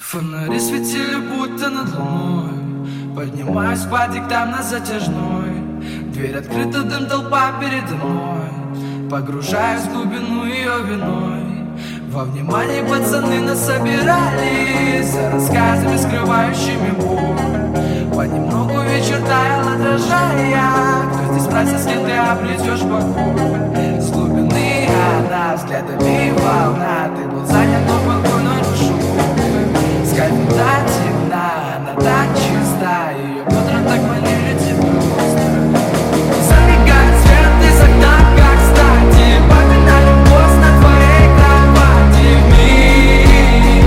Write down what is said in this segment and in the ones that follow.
Фонари светили будто над луной. Поднимаюсь по диктам на затяжной. Дверь открыта, дым, толпа передо мной. Погружаюсь в глубину ее виной. Во внимании пацаны нас собирались за рассказами, скрывающими боль. Понемногу вечер таял, отражая, кто здесь просит, с кем ты обретешь покой. С глубины она взглядами волна. Ты был занят, но покойной душой. Скайпом так темна, она так чиста. Ее бедра так манили тебе просто. Забегает свет из окна, как кстати. Поминали пост на твоей кровати. Миг.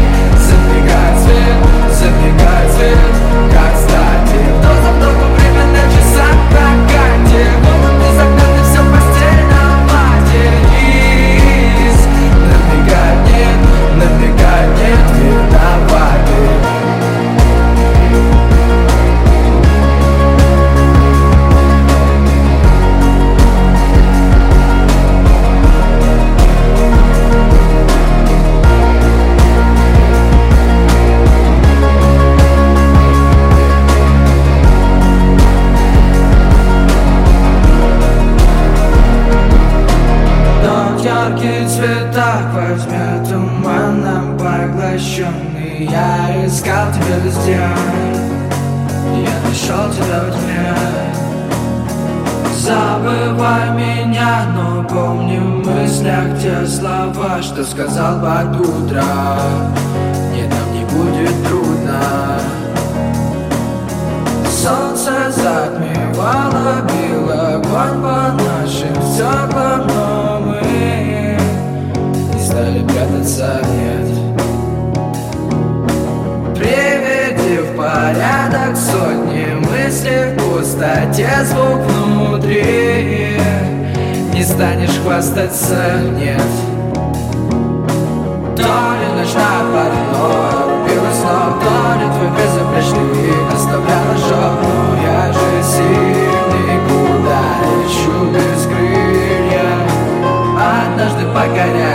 Забегает свет, как кстати. Вдох за вдохом время на часах прокате. Голод из окна, ты все в постельном платье. Низ. Набегает нет, виноваты. Яркие цвета во тьме туманом поглощенный. Я искал тебя везде, я нашел тебя во тьме. Забывай меня, но помни в мыслях те слова, что сказал под утро. Нет, нам не будет трудно. Солнце затмевало, бил огонь по нашим стеклам, но мы не стали прятаться, нет. Приведи в порядок сотни мыслей в пустоте, звук внутри. Не станешь хвастаться, нет. То ли ночная паранойя убила снова, то ли твой безупречный вид оставлял ожог. Но я же сильный, куда лечу без крылья. Однажды погоря.